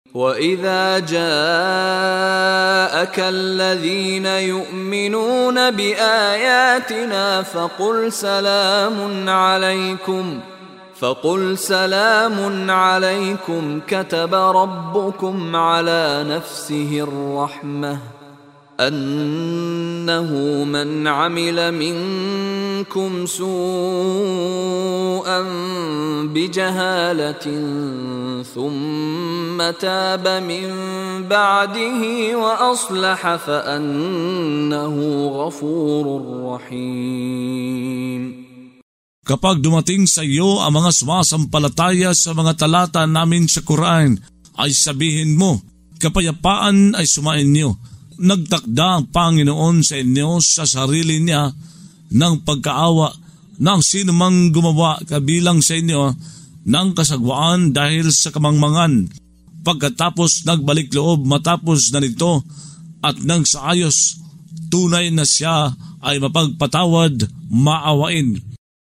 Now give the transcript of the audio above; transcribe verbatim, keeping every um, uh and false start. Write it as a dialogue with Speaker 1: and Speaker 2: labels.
Speaker 1: وَإِذَا جَاءَكَ الَّذِينَ يُؤْمِنُونَ بِآيَاتِنَا فَقُلْ سَلَامٌ عَلَيْكُمْ فَقُلْ سَلَامٌ عَلَيْكُمْ كَتَبَ رَبُّكُمْ عَلَى نَفْسِهِ الرَّحْمَةَ أَنَّهُ مَنْ عَمِلَ مِنْكُمْ سُوءًا بِجَهَالَةٍ ثُمَّ تَابَ مِنْ بَعْدِهِ وَأَصْلَحَ فَأَنَّهُ غَفُورٌ رَحِيمٌ.
Speaker 2: Kapag dumating sa iyo ang mga sumasampalataya sa mga talata namin sa Quran, ay sabihin mo, kapayapaan ay sumain niyo. Nagtakda ang Panginoon sa inyo sa sarili niya ng pagkaawa ng sino mang gumawa kabilang sa inyo ng kasagwaan dahil sa kamangmangan. Pagkatapos nagbalik loob matapos na nito at nang saayos, tunay na siya ay mapagpatawad, maawain.